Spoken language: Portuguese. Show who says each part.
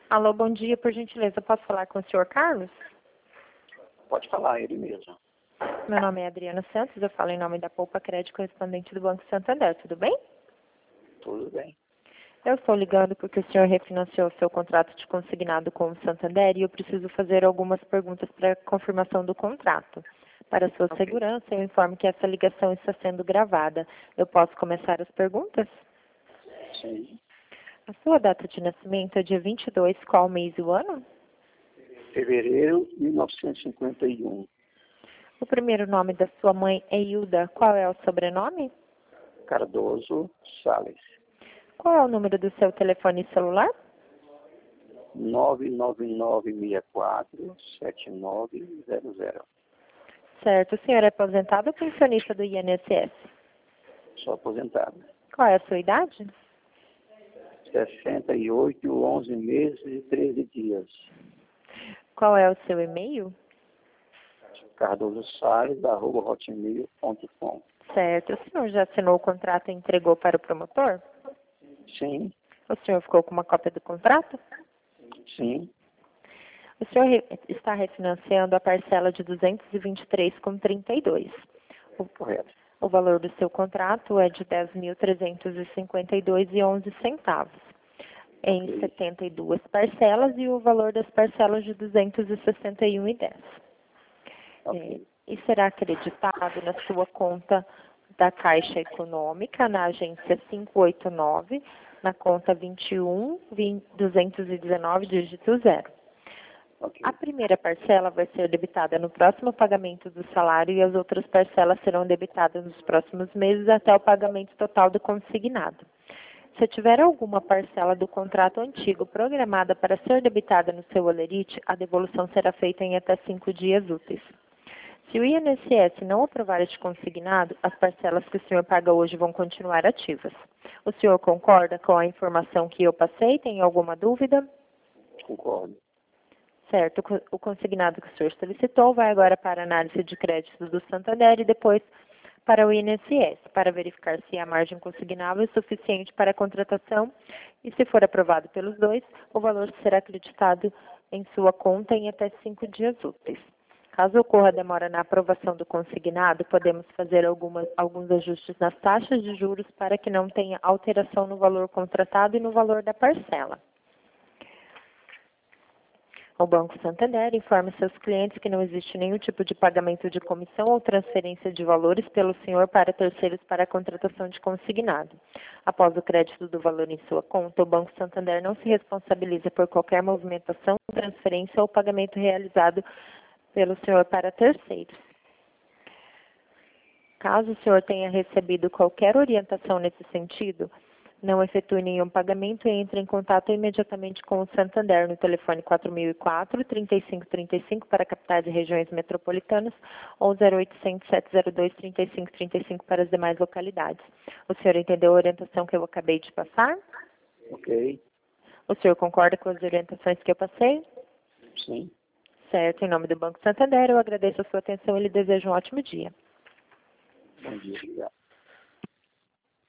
Speaker 1: Alô, bom dia, por gentileza, posso falar com o senhor Carlos?
Speaker 2: Pode falar, ele mesmo.
Speaker 1: Meu nome é Adriana Santos, eu falo em nome da Poupa Crédito, correspondente do Banco Santander, tudo bem?
Speaker 2: Tudo bem.
Speaker 1: Eu estou ligando porque o senhor refinanciou seu contrato de consignado com o Santander e eu preciso fazer algumas perguntas para confirmação do contrato. Para sua segurança, eu informo que essa ligação está sendo gravada. Eu posso começar as perguntas?
Speaker 2: Sim.
Speaker 1: A sua data de nascimento é dia 22, qual mês e o ano?
Speaker 2: Fevereiro de 1951.
Speaker 1: O primeiro nome da sua mãe é Hilda. Qual é o sobrenome?
Speaker 2: Cardoso Sales.
Speaker 1: Qual é o número do seu telefone celular?
Speaker 2: 99964-7900.
Speaker 1: Certo. O senhor é aposentado ou pensionista do INSS?
Speaker 2: Sou aposentado.
Speaker 1: Qual é a sua idade?
Speaker 2: 68, 11 meses e 13 dias.
Speaker 1: Qual é o seu e-mail?
Speaker 2: cardososales@hotmail.com.
Speaker 1: Certo. O senhor já assinou o contrato e entregou para o promotor?
Speaker 2: Sim,
Speaker 1: O senhor ficou com uma cópia do contrato?
Speaker 2: sim,
Speaker 1: O senhor está refinanciando a parcela de 223,32.
Speaker 2: correto.
Speaker 1: O valor do seu contrato é de 10.352,11 centavos, em 72 parcelas, e o valor das parcelas de 261,10. E será acreditado na sua conta da Caixa Econômica, na agência 589, na conta 21.219, dígito 0. A primeira parcela vai ser debitada no próximo pagamento do salário e as outras parcelas serão debitadas nos próximos meses até o pagamento total do consignado. Se tiver alguma parcela do contrato antigo programada para ser debitada no seu holerite, a devolução será feita em até 5 dias úteis. Se o INSS não aprovar este consignado, as parcelas que o senhor paga hoje vão continuar ativas. O senhor concorda com a informação que eu passei? Tem alguma dúvida?
Speaker 2: Concordo.
Speaker 1: Certo. O consignado que o senhor solicitou vai agora para a análise de crédito do Santander e depois para o INSS, para verificar se a margem consignável é suficiente para a contratação e, se for aprovado pelos dois, o valor será acreditado em sua conta em até 5 dias úteis. Caso ocorra demora na aprovação do consignado, podemos fazer alguns ajustes nas taxas de juros para que não tenha alteração no valor contratado e no valor da parcela. O Banco Santander informa seus clientes que não existe nenhum tipo de pagamento de comissão ou transferência de valores pelo senhor para terceiros para a contratação de consignado. Após o crédito do valor em sua conta, o Banco Santander não se responsabiliza por qualquer movimentação, transferência ou pagamento realizado pelo senhor para terceiros. Caso o senhor tenha recebido qualquer orientação nesse sentido, não efetue nenhum pagamento e entre em contato imediatamente com o Santander no telefone 4004-3535 para capitais e regiões metropolitanas ou 0800-702-3535 para as demais localidades. O senhor entendeu a orientação que eu acabei de passar?
Speaker 2: Ok.
Speaker 1: O senhor concorda com as orientações que eu passei?
Speaker 2: Sim.
Speaker 1: Certo. Em nome do Banco Santander, eu agradeço a sua atenção e lhe desejo um ótimo dia.
Speaker 2: Bom dia, obrigado.